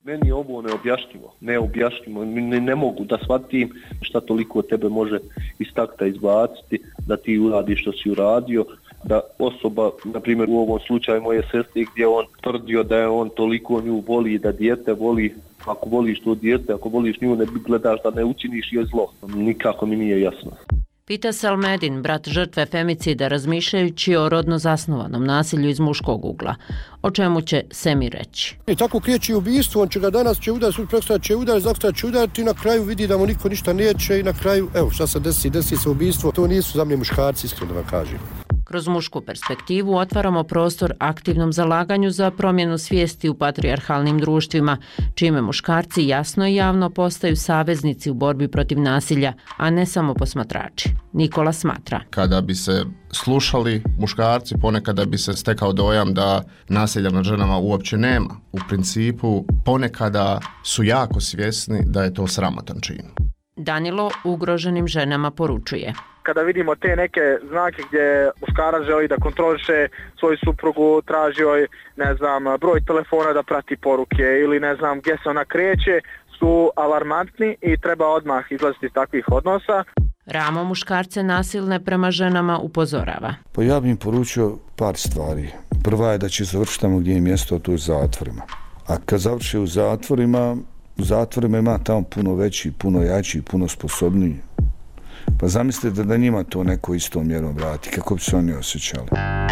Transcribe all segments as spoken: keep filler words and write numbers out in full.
Meni je ovo neobjašnjivo, neobjašnjivo, ne, ne mogu da shvatim šta toliko tebe može iz takta izbaciti, da ti uradiš što si uradio, da osoba, na primjer u ovom slučaju moje sestre, gdje on tvrdio da je on toliko nju voli, da dijete voli, ako voliš to dijete, ako voliš nju, ne gledaš da ne učiniš joj zlo. Nikako mi nije jasno. Pita se Almedin, brat žrtve femicida, razmišljajući o rodno zasnovanom nasilju iz muškog ugla. O čemu će Semir reći? I tako kriječi ubijstvo, on će ga danas će udariti, sutra prekosutra će udariti, zakosutra će udariti i na kraju vidi da mu niko ništa neće i na kraju, evo šta se desi, desi se ubijstvo. To nisu za mene muškarci, iskreno da vam kažem. Kroz mušku perspektivu otvaramo prostor aktivnom zalaganju za promjenu svijesti u patrijarhalnim društvima, čime muškarci jasno i javno postaju saveznici u borbi protiv nasilja, a ne samo posmatrači. Nikola smatra. Kada bi se slušali muškarci, ponekada bi se stekao dojam da nasilja nad ženama uopće nema. U principu, ponekada su jako svjesni da je to sramotan čin. Danilo ugroženim ženama poručuje. Kada vidimo te neke znake gdje muškarac želi da kontroliše svoju suprugu, traži joj, ne znam, broj telefona da prati poruke ili ne znam gdje se ona kreće, su alarmantni i treba odmah izlaziti iz takvih odnosa. Ramo muškarce nasilne prema ženama upozorava. Pa ja bih im poručio par stvari. Prva je da će završiti tamo gdje je mjesto, to je u zatvorima. A kad završi u zatvorima, u zatvorima ima tamo puno veći, puno jači, puno sposobniji. Pa zamislite da njima to neko istom mjerom vrati, kako bi se oni osjećali.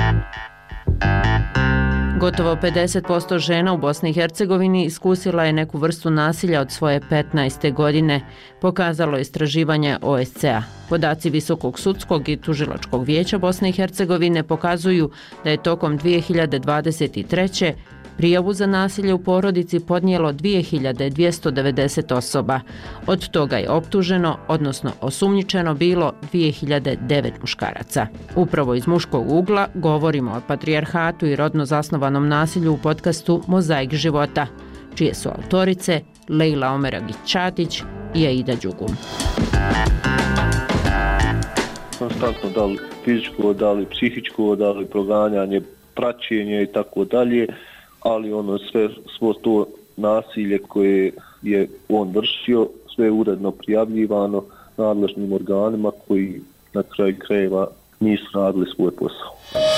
Gotovo pedeset posto žena u Bosni i Hercegovini iskusila je neku vrstu nasilja od svoje petnaeste godine, pokazalo je istraživanje O S C E a. Podaci Visokog sudskog i tužilačkog vijeća Bosne i Hercegovine pokazuju da je tokom dvije hiljade dvadeset treće prijavu za nasilje u porodici podnijelo dvije hiljade dvjesto devedeset osoba. Od toga je optuženo, odnosno osumnjičeno bilo dvije hiljade devet muškaraca. Upravo iz muškog ugla govorimo o patrijarhatu i rodno zasnovanom nasilju u podcastu Mozaik života, čije su autorice Lejla Omeragić-Čatić i Aida Đugum. Konstantno da li fizičko, da li psihičko, da li proganjanje, praćenje i tako dalje, ali ono sve svo to nasilje koje je on vršio, sve je uredno prijavljivano nadležnim organima koji na kraju krajeva nisu radili svoj posao.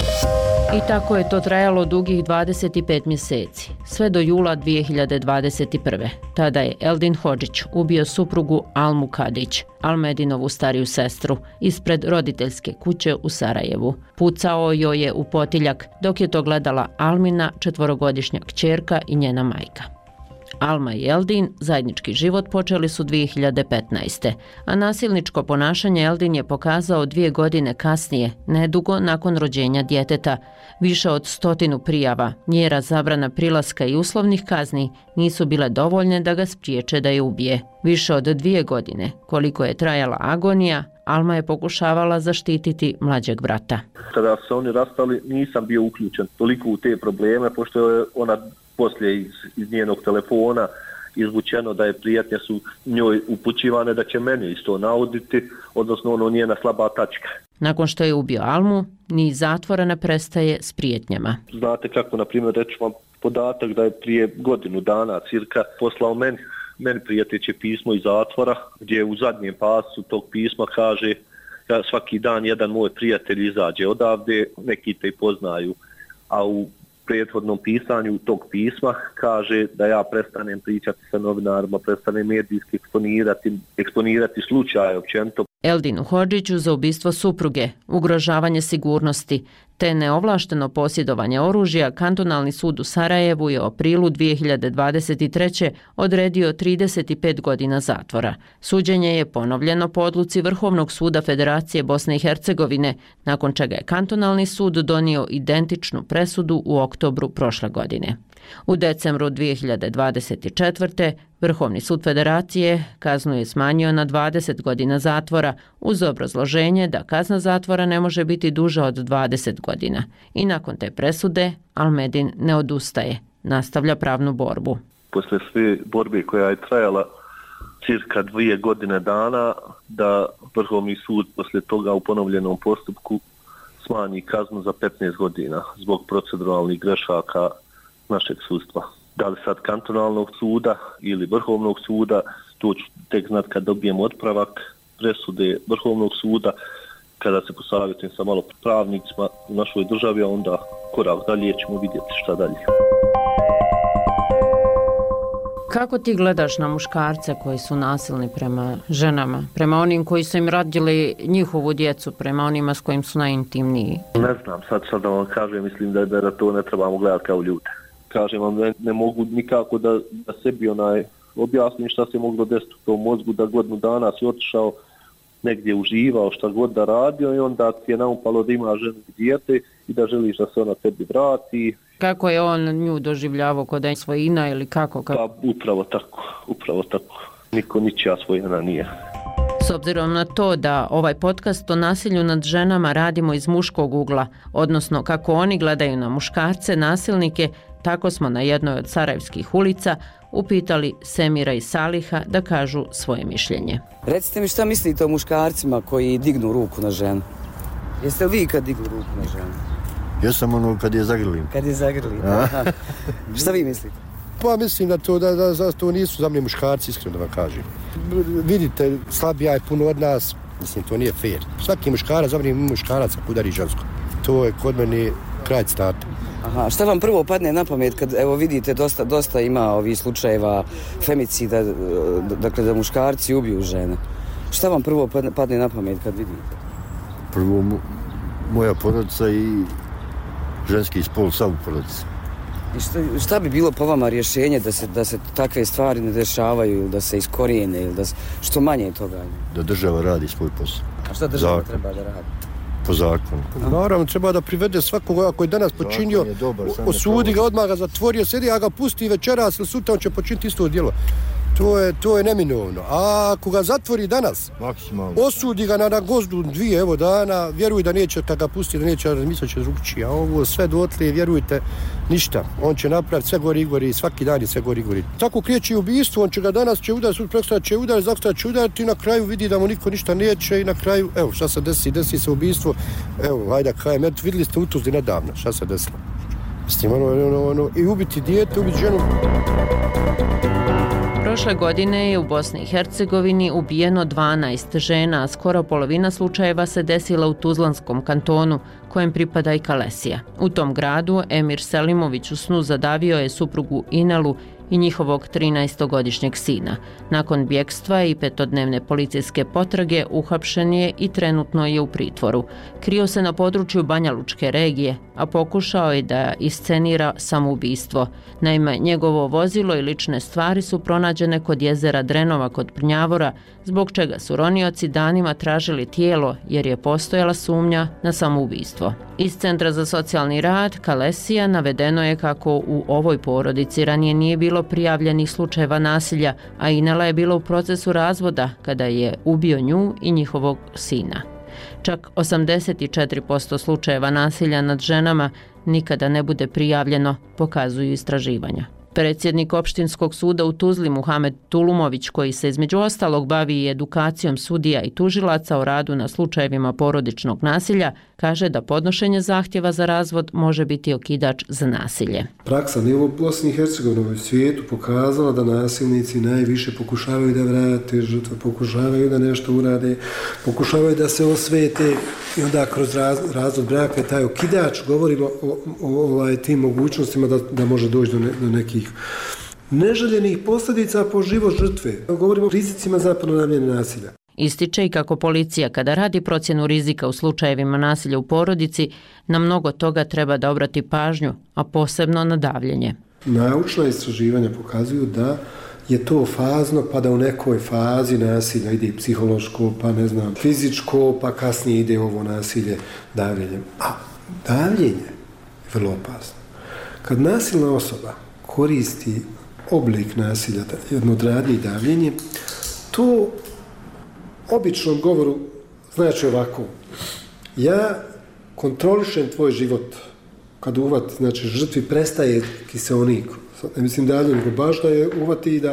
I tako je to trajalo dugih dvadeset pet mjeseci, sve do jula dvije hiljade dvadeset prve. Tada je Eldin Hodžić ubio suprugu Almu Kadić, Almedinovu stariju sestru, ispred roditeljske kuće u Sarajevu. Pucao joj je u potiljak dok je to gledala Almina, četvorogodišnja kćerka i njena majka. Alma i Eldin zajednički život počeli su dvije hiljade petnaeste. a nasilničko ponašanje Eldin je pokazao dvije godine kasnije, nedugo nakon rođenja djeteta. Više od stotinu prijava, mjera zabrana prilaska i uslovnih kazni nisu bile dovoljne da ga spriječe da je ubije. Više od dvije godine, koliko je trajala agonija, Alma je pokušavala zaštititi mlađeg brata. Kada se oni rastali, nisam bio uključen toliko u te probleme, pošto je ona poslije iz, iz njenog telefona izvučeno da je prijetnje su njoj upućivane da će mene isto nauditi, odnosno ono njena slaba tačka. Nakon što je ubio Almu, ni zatvora ne prestaje s prijetnjama. Znate kako, na primjer, reći vam podatak da je prije godinu dana cirka poslao meni, meni prijeteće pismo iz zatvora, gdje u zadnjem pasu tog pisma kaže da svaki dan jedan moj prijatelj izađe odavde, neki te i poznaju, a u prethodnom pisanju tog pisma kaže da ja prestanem pričati sa novinarima, prestanem medijski eksponirati, eksponirati slučaje općenito. Eldinu Hodžiću za ubistvo supruge, ugrožavanje sigurnosti te neovlašteno posjedovanje oružja Kantonalni sud u Sarajevu je u aprilu dvije hiljade dvadeset treće odredio trideset pet godina zatvora. Suđenje je ponovljeno po odluci Vrhovnog suda Federacije Bosne i Hercegovine, nakon čega je Kantonalni sud donio identičnu presudu u oktobru prošle godine. U decembru dvije hiljade dvadeset četvrte. Vrhovni sud Federacije kaznu je smanjio na dvadeset godina zatvora uz obrazloženje da kazna zatvora ne može biti duža od dvadeset godina. I nakon te presude Almedin ne odustaje, nastavlja pravnu borbu. Posle sve borbe koja je trajala cirka dvije godine dana, da Vrhovni sud posle toga u ponovljenom postupku smanji kaznu za petnaest godina zbog proceduralnih grešaka našeg sudstva. Da li sad kantonalnog suda ili vrhovnog suda, to ću tek znat kad dobijem otpravak presude vrhovnog suda, kada se posavjetujem sa malo pravnicima u našoj državi, a onda korak dalje ćemo vidjeti šta dalje. Kako ti gledaš na muškarce koji su nasilni prema ženama, prema onim koji su im rodili njihovu djecu, prema onima s kojim su najintimniji? Ne znam, sad, sad da vam kažem, mislim da, da to ne trebamo gledati kao ljude. Kažem vam, ne, ne mogu nikako da, da sebi onaj objasnim šta se moglo desiti u tom mozgu, da godinu dana si otišao negdje uživao, šta god da radio i onda ti je naupalo da ima ženu i dijete i da želiš da se ona tebi vrati. Kako je on nju doživljavao, kod da je svojina ili kako? kako? Pa upravo tako, upravo tako. Niko ničija svojina nije. S obzirom na to da ovaj podcast o nasilju nad ženama radimo iz muškog ugla, odnosno kako oni gledaju na muškarce, nasilnike, tako smo na jednoj od sarajevskih ulica upitali Semira i Saliha da kažu svoje mišljenje. Recite mi šta mislite o muškarcima koji dignu ruku na ženu? Jeste li vi kad dignu ruku na ženu? Ja sam ono kad je zagrlim. Kad je zagrlim, aha. Šta vi mislite? Pa mislim da to, da, da, da to nisu za mene muškarci, iskreno da vam kažem. Vidite, slabija je puno od nas, mislim to nije fair. Svaki muškarac, za mene muškarac ako udari žensko. To je kod mene kraj starta. Aha, šta vam prvo padne na pamet kad, evo vidite, dosta, dosta ima ovih slučajeva femicida, dakle da muškarci ubiju žene. Šta vam prvo padne, padne na pamet kad vidite? Prvo moja porodica i ženski spol sam u porodici. I šta, šta bi bilo po vama rješenje da se, da se takve stvari ne dešavaju ili da se iskorijene ili da se, što manje toga? Da država radi svoj posao. A šta država Zakon. treba da radi? Po zakonu. Naravno, treba da privede svakoga koji je danas počinio, je dobar, osudi ga, odmah ga zatvorio, sedi, a ga pusti večeras ili sutra, on će počiniti isto djelo. To je, to je neminovno. A ako ga zatvori danas, maksimalno, osudi ga na, na gozdu dvije evo dana, vjeruj da neće, kad ga pusti, da neće razmisliti će drugčije. A ovo sve dotle, vjerujte, ništa. On će napraviti sve gori i gori, svaki dan je sve gori i gori. Tako kriječi ubistvo, on će ga danas će udariti, sutra prekosutra će udariti, zakosutra će udariti i na kraju vidi da mu niko ništa neće i na kraju, evo, šta se desi, desi se ubistvo. Evo, hajde, kajem, eto, vidjeli ste u Tuzli nedavno, šta se desilo. Mislim, ono, ono, ono, i ubiti dijete, ubiti ženu. Prošle godine je u Bosni i Hercegovini ubijeno dvanaest žena, a skoro polovina slučajeva se desila u Tuzlanskom kantonu, kojem pripada i Kalesija. U tom gradu Emir Selimović u snu zadavio je suprugu Inelu i njihovog trinaestogodišnjeg sina. Nakon bjekstva i petodnevne policijske potrage uhapšen je i trenutno je u pritvoru. Krio se na području Banja Lučke regije, a pokušao je da iscenira samoubistvo. Naime, njegovo vozilo i lične stvari su pronađene kod jezera Drenova kod Prnjavora, zbog čega su ronioci danima tražili tijelo jer je postojala sumnja na samoubistvo. Iz Centra za socijalni rad Kalesija navedeno je kako u ovoj porodici ranije nije bilo prijavljenih slučajeva nasilja, a Inela je bila u procesu razvoda kada je ubio nju i njihovog sina. Čak osamdeset četiri posto slučajeva nasilja nad ženama nikada ne bude prijavljeno, pokazuju istraživanja. Predsjednik opštinskog suda u Tuzli Muhamed Tulumović, koji se između ostalog bavi i edukacijom sudija i tužilaca o radu na slučajevima porodičnog nasilja, kaže da podnošenje zahtjeva za razvod može biti okidač za nasilje. Praksa ne u Bosni i Hercegovini, u svijetu pokazala da nasilnici najviše pokušavaju da vrate žrtve, pokušavaju da nešto urade, pokušavaju da se osvete i onda kroz raz, razvod braka je taj okidač, govorimo o, o, o ovaj, tim mogućnostima da, da može doći do, ne, do nekih neželjenih posljedica po život žrtve. Govorimo o rizicima za ponavljanje nasilja. Ističe i kako policija kada radi procjenu rizika u slučajevima nasilja u porodici, na mnogo toga treba da obrati pažnju, a posebno na davljenje. Naučna istraživanja pokazuju da je to fazno, pa da u nekoj fazi nasilja ide i psihološko, pa ne znam, fizičko, pa kasnije ide ovo nasilje davljenjem. A davljenje je vrlo opasno. Kad nasilna osoba koristi oblik nasilja, jedno od radnje i davljenje, to običnom govoru znači ovako: ja kontrolišem tvoj život. Kad uvati, znači žrtvi prestaje kiseonik. Ne mislim dalje, nego baš da je uvati i da a,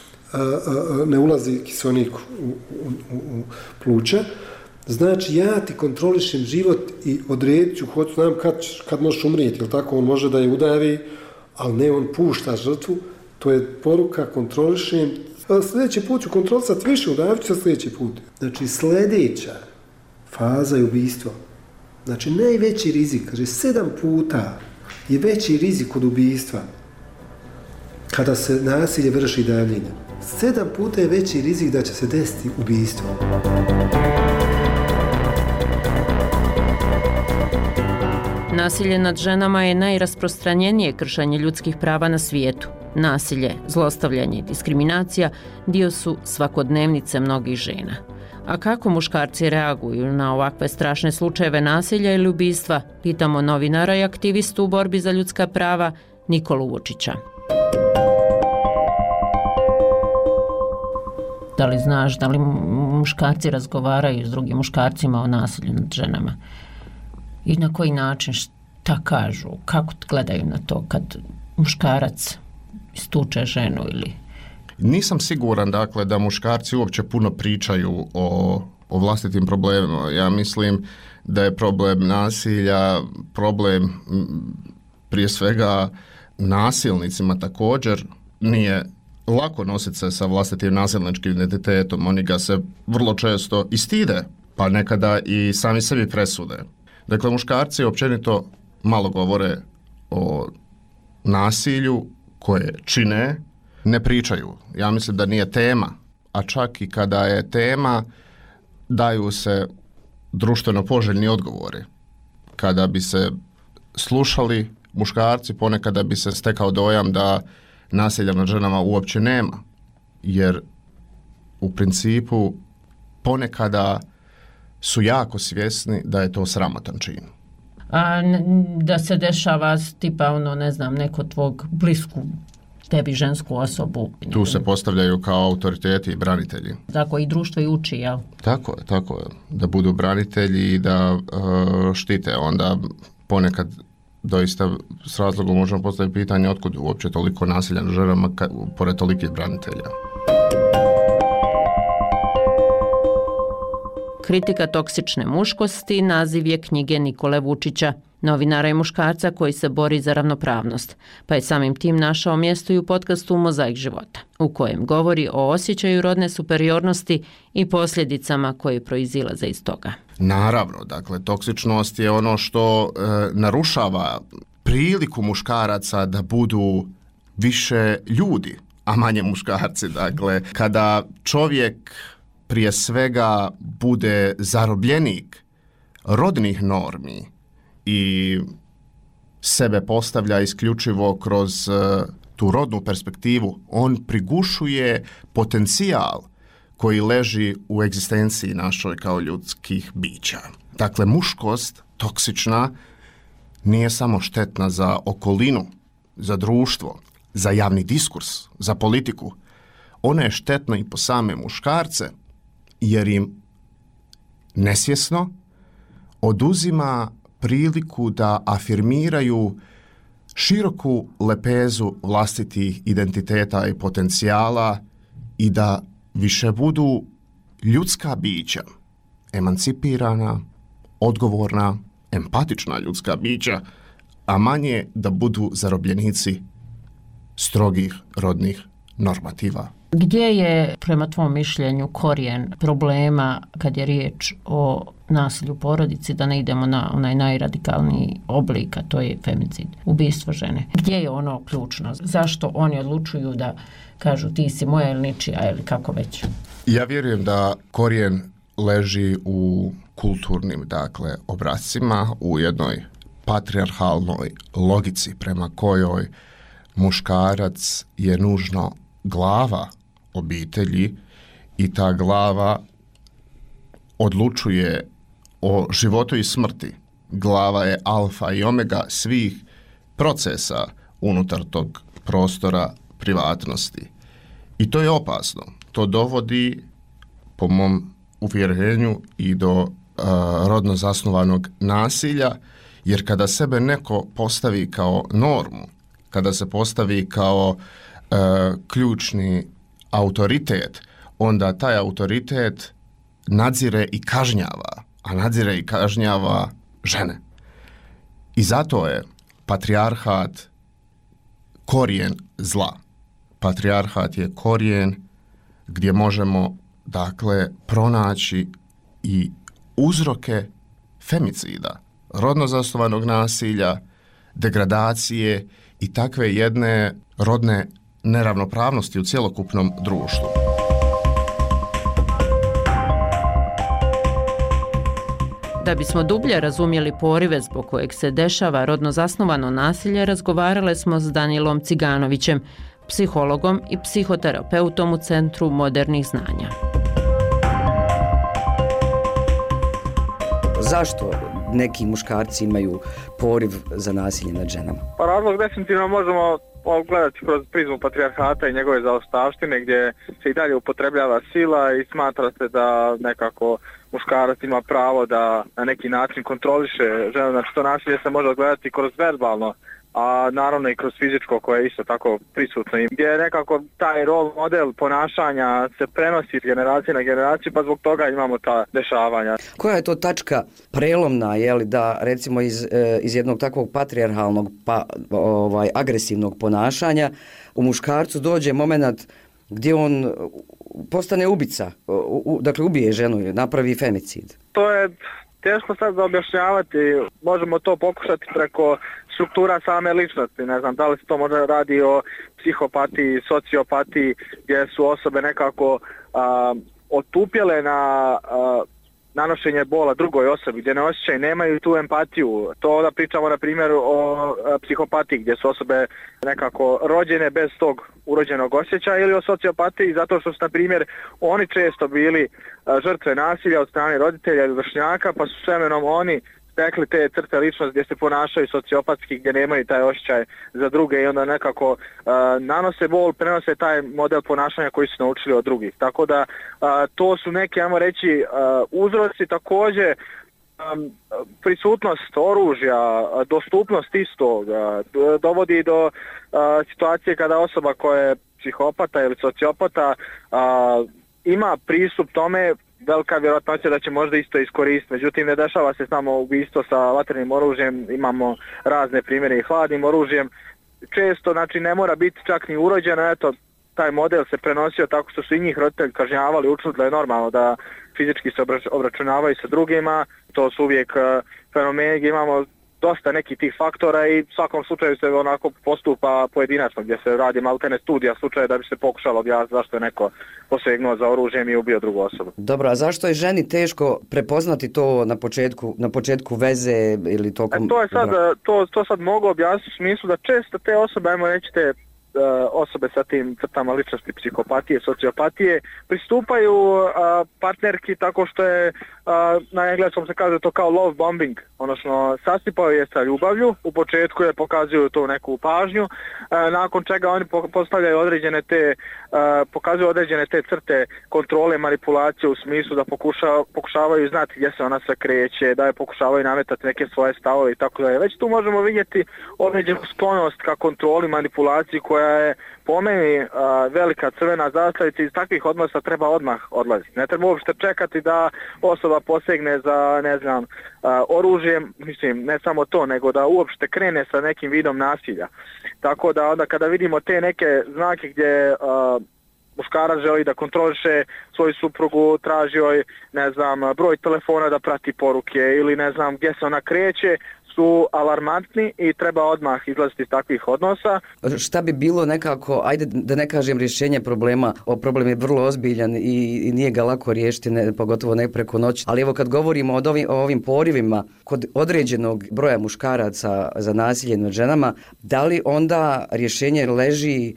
a, ne ulazi kiseonik u, u, u, u pluća. Znači ja ti kontrolišem život i odredit ću, hoću znam kad, kad možeš umrijeti, jel tako? On može da je udavi, ali ne on pušta žrtvu, to je poruka kontrolišem. Sljedeći put ću kontrolisati više, udavit ću se sljedeći put. Znači sljedeća faza je ubistvo. Znači najveći rizik, kaže sedam puta je veći rizik od ubistva kada se nasilje vrši davljenjem. Sedam puta je veći rizik da će se desiti ubistvo. Nasilje nad ženama je najrasprostranjenije kršenje ljudskih prava na svijetu. Nasilje, zlostavljanje i diskriminacija dio su svakodnevnice mnogih žena. A kako muškarci reaguju na ovakve strašne slučajeve nasilja ili ubistva, pitamo novinara i aktivistu u borbi za ljudska prava Nikolu Vučića. Da li znaš da li muškarci razgovaraju s drugim muškarcima o nasilju nad ženama? I na koji način, šta kažu, kako gledaju na to kad muškarac istuče ženu ili... Nisam siguran, dakle, da muškarci uopće puno pričaju o, o vlastitim problemima. Ja mislim da je problem nasilja, problem prije svega nasilnicima također. Nije lako nositi se sa vlastitim nasilničkim identitetom. Oni ga se vrlo često i stide, pa nekada i sami sebi presude. Dakle, muškarci općenito malo govore o nasilju koje čine, ne pričaju. Ja mislim da nije tema, a čak i kada je tema, daju se društveno poželjni odgovori. Kada bi se slušali muškarci, ponekada bi se stekao dojam da nasilja nad ženama uopće nema, jer u principu ponekada su jako svjesni da je to sramotan čin. A da se dešava tipa ono, ne znam, neko tvog blisku tebi žensku osobu. Tu se postavljaju kao autoriteti i branitelji. Tako i društvo i uči, jel? Tako je, tako je. Da budu branitelji i da uh, štite. Onda ponekad doista s razlogom možemo postaviti pitanje otkud uopće toliko nasilja nad ženama ka, pored tolikih branitelja. Kritika toksične muškosti naziv je knjige Nikole Vučića, novinara i muškarca koji se bori za ravnopravnost, pa je samim tim našao mjesto i u podcastu Mozaik života, u kojem govori o osjećaju rodne superiornosti i posljedicama koje proizilaze iz toga. Naravno, dakle, toksičnost je ono što e, narušava priliku muškaraca da budu više ljudi, a manje muškarci. Dakle, kada čovjek prije svega bude zarobljenik rodnih normi i sebe postavlja isključivo kroz uh, tu rodnu perspektivu, on prigušuje potencijal koji leži u egzistenciji našoj kao ljudskih bića. Dakle, muškost toksična nije samo štetna za okolinu, za društvo, za javni diskurs, za politiku. Ona je štetna i po same muškarce, jer im nesvjesno oduzima priliku da afirmiraju široku lepezu vlastitih identiteta i potencijala i da više budu ljudska bića, emancipirana, odgovorna, empatična ljudska bića, a manje da budu zarobljenici strogih rodnih normativa. Gdje je, prema tvom mišljenju, korijen problema kad je riječ o nasilju u porodici, da ne idemo na onaj najradikalniji oblik, a to je femicid, ubistvo žene? Gdje je ono ključno? Zašto oni odlučuju da kažu ti si moja ili ničija ili kako već? Ja vjerujem da korijen leži u kulturnim, dakle, obrascima, u jednoj patrijarhalnoj logici prema kojoj muškarac je nužno glava obitelji i ta glava odlučuje o životu i smrti. Glava je alfa i omega svih procesa unutar tog prostora privatnosti. I to je opasno. To dovodi, po mom uvjerenju, i do uh, rodno zasnovanog nasilja, jer kada sebe neko postavi kao normu, kada se postavi kao uh, ključni autoritet, onda taj autoritet nadzire i kažnjava, a nadzire i kažnjava žene. I zato je patrijarhat korijen zla. Patrijarhat je korijen gdje možemo, dakle, pronaći i uzroke femicida, rodno zasnovanog nasilja, degradacije i takve jedne rodne neravnopravnosti u cjelokupnom društvu. Da bismo dublje razumjeli porive zbog kojeg se dešava rodno zasnovano nasilje, razgovarale smo s Danilom Ciganovićem, psihologom i psihoterapeutom u Centru modernih znanja. Zašto neki muškarci imaju poriv za nasilje nad ženama? Pa razlog definitivno možemo gledati kroz prizmu patrijarhata i njegove zaostavštine, gdje se i dalje upotrebljava sila i smatra se da nekako muškarac ima pravo da na neki način kontroliše ženu. Znači to nasilje se može gledati kroz verbalno, a naravno i kroz fizičko koje je isto tako prisutno. I gdje nekako taj rol model ponašanja se prenosi iz generacije na generaciju, pa zbog toga imamo ta dešavanja. Koja je to tačka prelomna, je li, da recimo iz, iz jednog takvog patrijarhalnog pa ovaj agresivnog ponašanja u muškarcu dođe moment gdje on postane ubica, u, dakle ubije ženu, napravi femicid? To je teško sad za objašnjavati, možemo to pokušati preko struktura same ličnosti, ne znam da li se to možda radi o psihopatiji, sociopatiji, gdje su osobe nekako a, otupjele na a, nanošenje bola drugoj osobi, gdje ne osjećaju, nemaju tu empatiju. To da pričamo na primjer o a, psihopatiji, gdje su osobe nekako rođene bez tog urođenog osjećaja, ili o sociopatiji zato što su na primjer oni često bili a, žrtve nasilja od strane roditelja ili vršnjaka, pa su s vremenom oni stekli te crte ličnosti gdje se ponašaju sociopatski, gdje nemaju taj osjećaj za druge i onda nekako uh, nanose bol, prenose taj model ponašanja koji su naučili od drugih. Tako da uh, to su neki, ajmo reći, uh, uzroci. Također um, prisutnost oružja, dostupnost istog uh, dovodi do uh, situacije kada osoba koja je psihopata ili sociopata uh, ima pristup tome, velika vjerojatnoća da će možda isto iskoristiti. Međutim, ne dešava se samo ubistvo sa vatrenim oružjem, imamo razne primjere i hladnim oružjem. Često, znači, ne mora biti čak ni urođeno, eto, taj model se prenosio tako što su i njih roditelji kažnjavali, učili da je normalno da fizički se obračunavaju sa drugima. To su uvijek uh, fenomeni gdje imamo dosta nekih tih faktora i u svakom slučaju se onako postupa pojedinačno, gdje se radi maltene studija slučaja da bi se pokušalo objasniti zašto je neko posegnuo za oružjem i ubio drugu osobu. Dobro, a zašto je ženi teško prepoznati to na početku, na početku veze ili tokom... E, to je sad, to, to sad mogu objasniti u smislu da često te osobe, ajmo reći te osobe sa tim crtama ličnosti psihopatije, sociopatije, pristupaju uh, partnerki tako što je, uh, na engleskom se kaže to kao love bombing, odnosno sasipaju je sa ljubavlju, u početku je pokazuju tu neku pažnju, uh, nakon čega oni postavljaju određene te, uh, pokazuju određene te crte kontrole, manipulacije u smislu da pokuša, pokušavaju znati gdje se ona sve kreće, da je pokušavaju nametati neke svoje stavove i tako da je. Već tu možemo vidjeti određenu sklonost ka kontroli, manipulaciji koja je po meni uh, velika crvena zastavica. Iz takvih odnosa treba odmah odlaziti. Ne treba uopšte čekati da osoba posegne za, ne znam, uh, oružjem, mislim, ne samo to, nego da uopšte krene sa nekim vidom nasilja. Tako da onda kada vidimo te neke znake gdje uh, muškarac želi da kontroliše svoju suprugu, traži joj, ne znam, broj telefona da prati poruke ili ne znam gdje se ona kreće, su alarmantni i treba odmah izlaziti iz takvih odnosa. Šta bi bilo nekako, ajde da ne kažem rješenje problema, o problem je vrlo ozbiljan i, i nije ga lako riješiti, ne, pogotovo ne preko noći. Ali evo kad govorimo o ovim, o ovim porivima kod određenog broja muškaraca za nasilje nad ženama, da li onda rješenje leži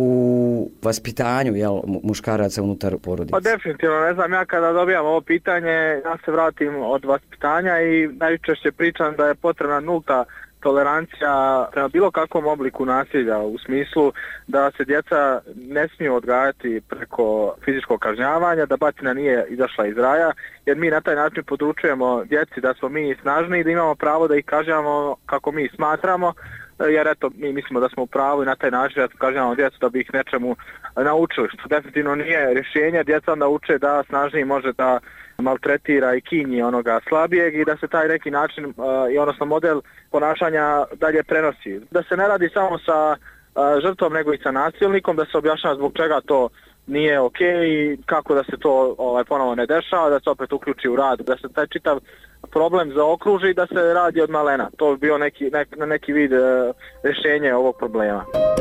u vaspitanju, jel, muškaraca unutar porodice? Pa definitivno, ne znam, ja kada dobijam ovo pitanje, ja se vratim od vaspitanja i najčešće pričam da je potrebna nulta tolerancija prema bilo kakvom obliku nasilja, u smislu da se djeca ne smiju odgajati preko fizičkog kažnjavanja, da batina nije izašla iz raja, jer mi na taj način područujemo djeci da smo mi snažni i da imamo pravo da ih kažnjavamo kako mi smatramo, jer eto, mi mislimo da smo u pravu i na taj način da kažnjavamo djecu da bi ih nečemu naučili, što definitivno nije rješenje. Djeca onda uče da snažniji može da maltretira i kinji onoga slabijeg i da se taj neki način, uh, i odnosno model ponašanja dalje prenosi. Da se ne radi samo sa žrtvom nego i sa nasilnikom, da se objašnjava zbog čega to nije ok i kako da se to ovaj, ponovo ne dešava, da se opet uključi u rad, da se taj čitav problem zaokruži i da se radi od malena. To bi bio neki, nek, neki vid e, rješenja ovog problema.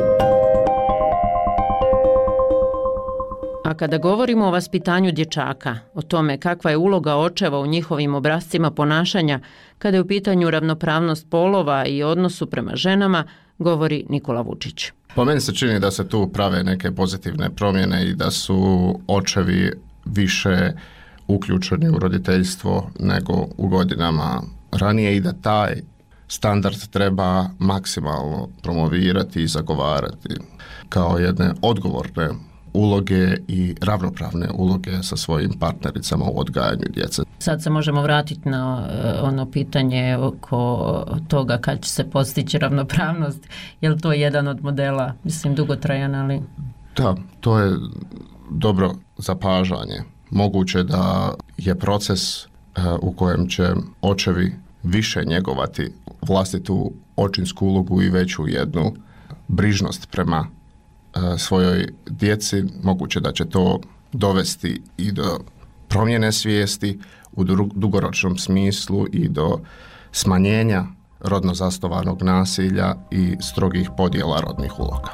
A kada govorimo o vaspitanju dječaka, o tome kakva je uloga očeva u njihovim obrascima ponašanja, kada je u pitanju ravnopravnost polova i odnosu prema ženama, govori Nikola Vučić. Po meni se čini da se tu prave neke pozitivne promjene i da su očevi više uključeni u roditeljstvo nego u godinama ranije i da taj standard treba maksimalno promovirati i zagovarati kao jedne odgovorne uloge i ravnopravne uloge sa svojim partnericama u odgajanju djece. Sad se možemo vratiti na ono pitanje oko toga kad će se postići ravnopravnost. Je li to jedan od modela, mislim, dugotrajan, ali... Da, to je dobro zapažanje. Moguće da je proces u kojem će očevi više njegovati vlastitu očinsku ulogu i veću jednu brižnost prema svojoj djeci, moguće da će to dovesti i do promjene svijesti u dugoročnom smislu i do smanjenja rodno zasnovanog nasilja i strogih podjela rodnih uloga.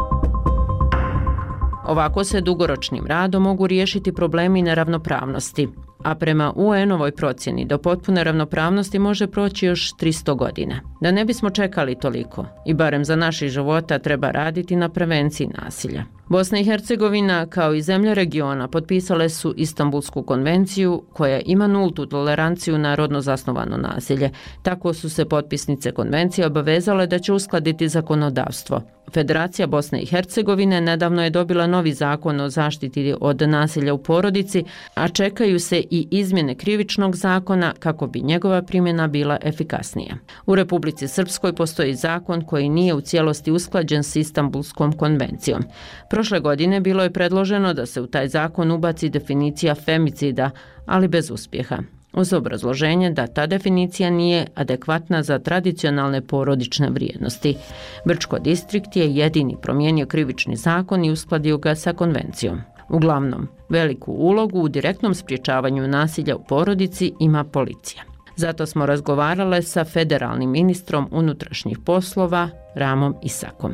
Ovako se dugoročnim radom mogu riješiti problemi neravnopravnosti, a prema U N-ovoj procjeni do potpune ravnopravnosti može proći još tristo godina. Da ne bismo čekali toliko i barem za naših života treba raditi na prevenciji nasilja. Bosna i Hercegovina kao i zemlje regiona potpisale su Istanbulsku konvenciju koja ima nultu toleranciju na rodno zasnovano nasilje. Tako su se potpisnice konvencije obavezale da će uskladiti zakonodavstvo. Federacija Bosne i Hercegovine nedavno je dobila novi zakon o zaštiti od nasilja u porodici, a čekaju se i izmjene krivičnog zakona kako bi njegova primjena bila efikasnija. U Republici Srpskoj postoji zakon koji nije u cijelosti usklađen s Istanbulskom konvencijom. Prošle godine bilo je predloženo da se u taj zakon ubaci definicija femicida, ali bez uspjeha, uz obrazloženje da ta definicija nije adekvatna za tradicionalne porodične vrijednosti. Brčko distrikt je jedini promijenio krivični zakon i uskladio ga sa konvencijom. Uglavnom, veliku ulogu u direktnom sprječavanju nasilja u porodici ima policija. Zato smo razgovarale sa federalnim ministrom unutrašnjih poslova Ramom Isakom.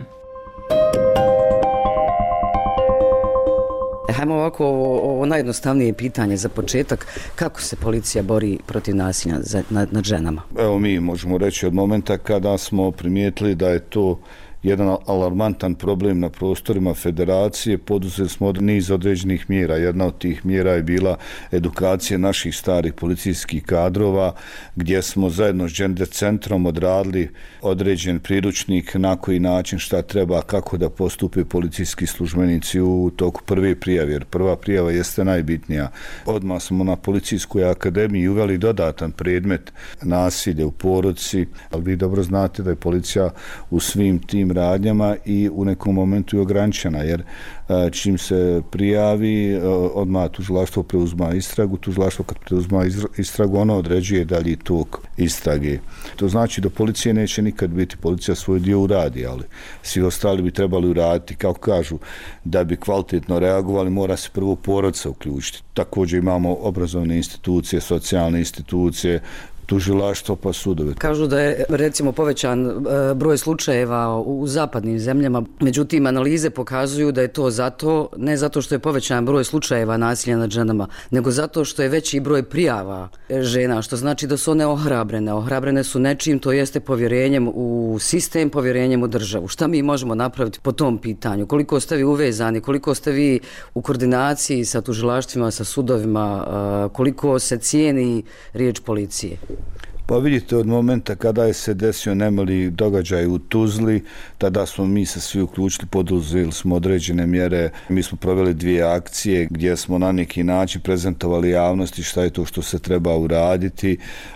Hajmo ovako, ovo, ovo najjednostavnije pitanje za početak, kako se policija bori protiv nasilja nad, nad ženama? Evo mi možemo reći od momenta kada smo primijetili da je to jedan alarmantan problem na prostorima federacije, poduzeli smo niz određenih mjera. Jedna od tih mjera je bila edukacija naših starih policijskih kadrova, gdje smo zajedno s Gender centrom odradili određen priručnik na koji način šta treba, kako da postupe policijski službenici u toku prve prijave, jer prva prijava jeste najbitnija. Odmah smo na policijskoj akademiji uveli dodatan predmet nasilje u porodici, ali vi dobro znate da je policija u svim tim radnjama i u nekom momentu je ograničena, jer čim se prijavi, odmah tužilaštvo preuzma istragu, tužilaštvo kad preuzma istragu, ono određuje dalji tok istrage. To znači da policije neće nikad biti, policija svoj dio uradi, ali svi ostali bi trebali uraditi, kako kažu, da bi kvalitetno reagovali, mora se prvo porodica uključiti. Također imamo obrazovne institucije, socijalne institucije, tužilaštvo pa sudove. Kažu da je recimo povećan e, broj slučajeva u zapadnim zemljama, međutim analize pokazuju da je to zato, ne zato što je povećan broj slučajeva nasilja nad ženama, nego zato što je veći broj prijava žena, što znači da su one ohrabrene. Ohrabrene su nečim, to jeste povjerenjem u sistem, povjerenjem u državu. Šta mi možemo napraviti po tom pitanju? Koliko ste vi uvezani, koliko ste vi u koordinaciji sa tužilaštvima, sa sudovima, e, koliko se cijeni riječ policije? Pa vidite, od momenta kada je se desio nemali događaj u Tuzli, tada smo mi se svi uključili, poduzeli smo određene mjere. Mi smo proveli dvije akcije gdje smo na neki način prezentovali javnosti šta je to što se treba uraditi,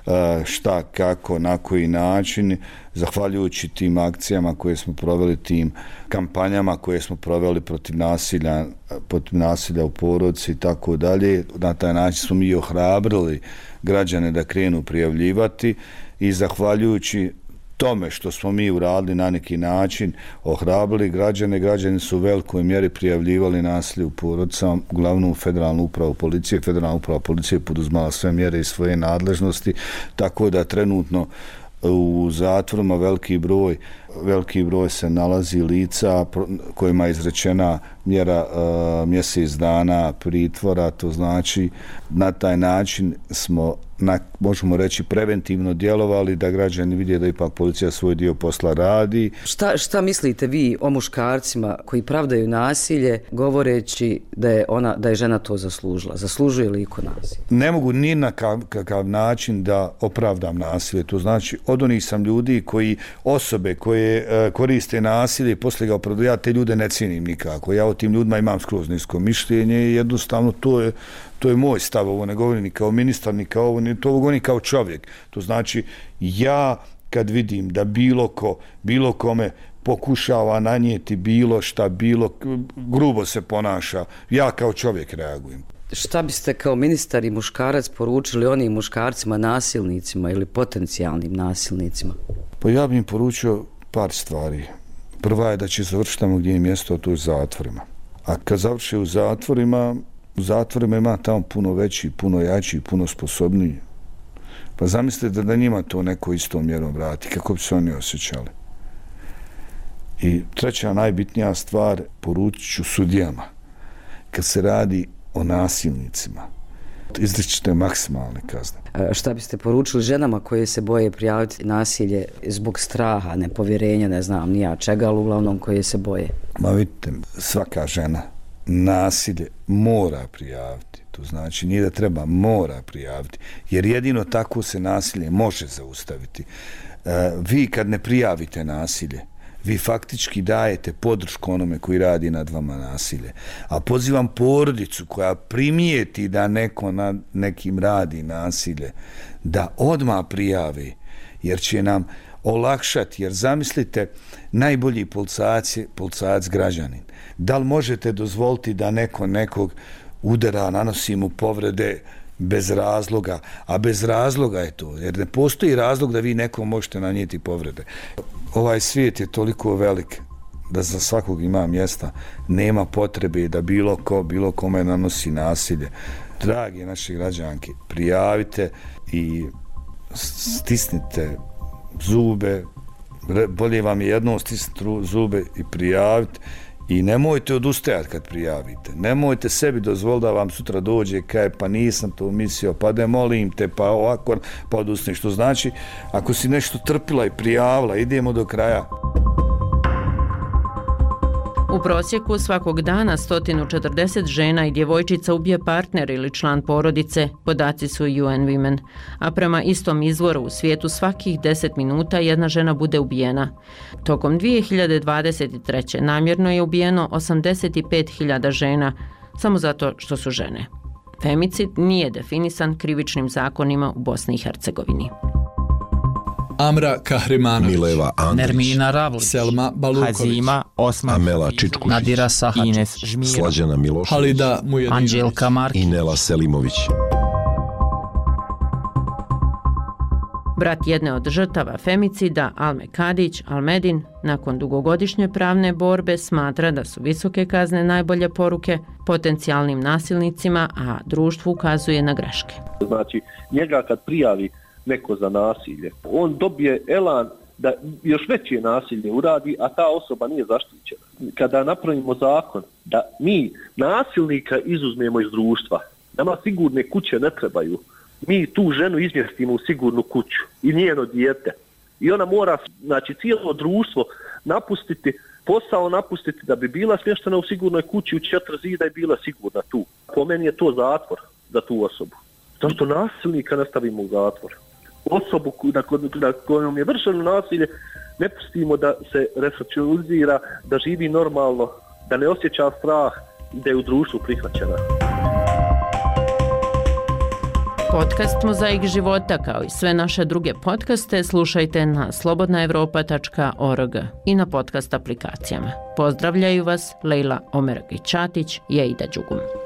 šta, kako, na koji način. Zahvaljujući tim akcijama koje smo proveli, tim kampanjama koje smo proveli protiv nasilja, protiv nasilja u porodici i tako dalje, na taj način smo mi ohrabrili građane da krenu prijavljivati i zahvaljujući tome što smo mi uradili na neki način, ohrabrili građane, građani su u velikoj mjeri prijavljivali nasilje u porodicama, uglavnom federalnu upravu policije, federalna uprava policije poduzmala sve mjere iz svoje nadležnosti, tako da trenutno u zatvorima veliki broj, veliki broj se nalazi lica kojima je izrečena mjera uh, mjesec dana pritvora, to znači na taj način smo, na, možemo reći, preventivno djelovali da građani vide da ipak policija svoj dio posla radi. Šta, šta mislite vi o muškarcima koji pravdaju nasilje govoreći da je, ona, da je žena to zaslužila? Zaslužuje li iko nasilje? Ne mogu ni na kakav način da opravdam nasilje. To znači od onih sam ljudi koji, osobe koje uh, koriste nasilje i poslije ga opravdaju, ja te ljude ne cijenim nikako. Ja o tim ljudima imam skroz nisko mišljenje i jednostavno to je To je moj stav, ovo ne govorim ni kao ministar, ni kao ovo, ni to ovo govorim kao čovjek. To znači, ja kad vidim da bilo ko, bilo kome pokušava nanijeti bilo šta, bilo grubo se ponaša, ja kao čovjek reagujem. Šta biste kao ministar i muškarac poručili onim muškarcima nasilnicima ili potencijalnim nasilnicima? Pa ja bih im poručio par stvari. Prva je da će završiti tamo gdje je mjesto, a to je u zatvorima. A kad završi u zatvorima, u zatvorima ima tamo puno veći, puno jači, puno sposobniji. Pa zamislite da njima to neko istom mjerom vrati, kako bi se oni osjećali. I treća najbitnija stvar, poručit ću sudijama. Kad se radi o nasilnicima, izričite maksimalne kazne. A šta biste poručili ženama koje se boje prijaviti nasilje zbog straha, nepovjerenja, ne znam ni ja čega, ali uglavnom koje se boje? Ma vidite, svaka žena nasilje mora prijaviti. To znači nije da treba, mora prijaviti. Jer jedino tako se nasilje može zaustaviti. E, vi kad ne prijavite nasilje, vi faktički dajete podršku onome koji radi nad vama nasilje. A pozivam porodicu koja primijeti da neko nad nekim radi nasilje, da odmah prijavi, jer će nam olakšati. Jer zamislite, najbolji policajac je policajac građanin. Da li možete dozvoliti da neko nekog udara, nanosi mu povrede bez razloga, a bez razloga je to, jer ne postoji razlog da vi nekom možete nanijeti povrede. Ovaj svijet je toliko velik da za svakog ima mjesta, nema potrebe da bilo ko, bilo kome nanosi nasilje. Dragi naši građanki, prijavite i stisnite zube, bolje vam je jednom stisniti zube i prijaviti. I nemojte odustajati kad prijavite. Nemojte sebi dozvoliti da vam sutra dođe kaj pa nisam to mislio, pa da molim te, pa ovako, pa odustani. Što znači, ako si nešto trpila i prijavila, idemo do kraja. U prosjeku svakog dana sto četrdeset žena i djevojčica ubije partner ili član porodice, podaci su U N Women. A prema istom izvoru u svijetu svakih deset minuta jedna žena bude ubijena. Tokom dvije hiljade dvadeset treće. namjerno je ubijeno osamdeset pet hiljada žena, samo zato što su žene. Femicid nije definisan krivičnim zakonima u Bosni i Hercegovini. Amra Kahrimanović, Mileva Andrić, Nermina Ravlić, Selma Baluković, Hazima Osman, Amela Čičkušić, Nadira Sahačić, Ines Žmira, Slađana Milošević, Halida Mujedinović, Anđelka Markić i Nela Selimović. Brat jedne od žrtava femicida, Alme Kadić, Almedin, nakon dugogodišnje pravne borbe smatra da su visoke kazne najbolje poruke potencijalnim nasilnicima, a društvu ukazuje na greške. Znači, njega kad prijavi neko za nasilje, on dobije elan da još veće nasilje uradi, a ta osoba nije zaštićena. Kada napravimo zakon da mi nasilnika izuzmemo iz društva, nama sigurne kuće ne trebaju, mi tu ženu izmjestimo u sigurnu kuću i njeno dijete. I ona mora, znači, cijelo društvo napustiti, posao napustiti da bi bila smještena u sigurnoj kući u četiri zida i bila sigurna tu. Po meni je to zatvor za tu osobu. Zašto nasilnika ne stavimo u zatvor? Osobu na kojom je vršeno nasilje ne pustimo da se resocijalizira, da živi normalno, da ne osjeća strah i da je u društvu prihvaćena. Podcast Mozaik života kao i sve naše druge podcaste slušajte na slobodna evropa tačka org i na podcast aplikacijama. Pozdravljaju vas Lejla Omeragić-Ćatić i Aida Đugum.